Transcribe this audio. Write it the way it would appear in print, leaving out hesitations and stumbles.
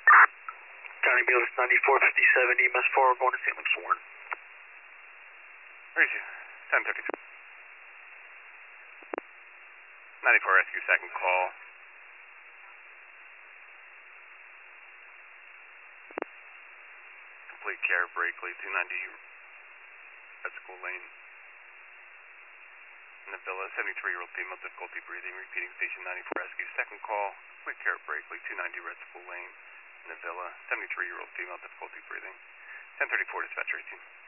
County Ambulance 9457, EMS 4, going to St. Luke's Warren. Where is you? 1032. 94 rescue, second call. Complete care, Brakely, 290 Red School Lane. In the villa, 73-year-old female, difficulty breathing, repeating station 94 rescue, second call. Complete care, Brakely, 290 Red School Lane. In the villa, 73-year-old female, difficulty breathing. 1034 dispatch 18.